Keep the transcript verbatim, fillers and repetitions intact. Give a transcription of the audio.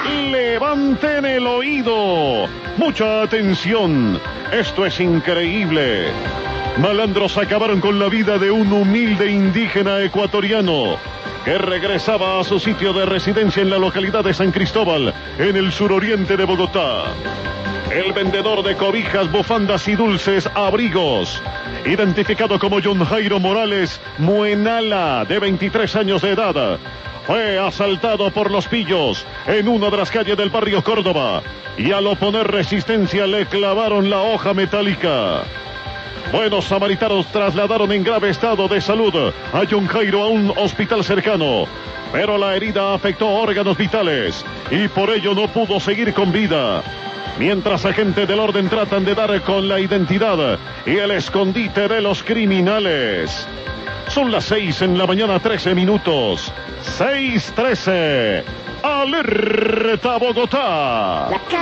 Levanten el oído. Mucha atención. Esto es increíble. Malandros acabaron con la vida de un humilde indígena ecuatoriano que regresaba a su sitio de residencia en la localidad de San Cristóbal, en el suroriente de Bogotá. El vendedor de cobijas, bufandas y dulces abrigos, identificado como John Jairo Morales Muenala, de veintitrés años de edad, fue asaltado por los pillos en una de las calles del barrio Córdoba y al oponer resistencia le clavaron la hoja metálica. Buenos samaritanos trasladaron en grave estado de salud a John Jairo a un hospital cercano, pero la herida afectó órganos vitales y por ello no pudo seguir con vida. Mientras agentes del orden tratan de dar con la identidad y el escondite de los criminales. Son las seis en la mañana, trece minutos. seis trece. Alerta Bogotá.